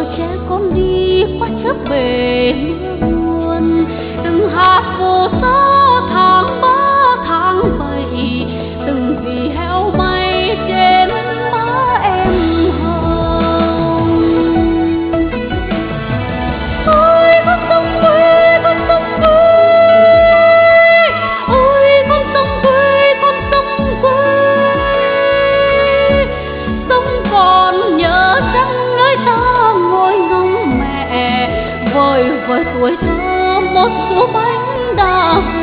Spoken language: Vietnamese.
che con đi qua chớp bể mưa buồn. Từng hạt phù sa tháng 3 tháng 7, từng vì heo may trên má em hồng. Ôi con sông quê, con sông quê, ôi con sông quê, con sông quê. Sông còn nhớ chăng nơi ta ngồi ngóng mẹ vời vời tuổi thơ một số bánh đa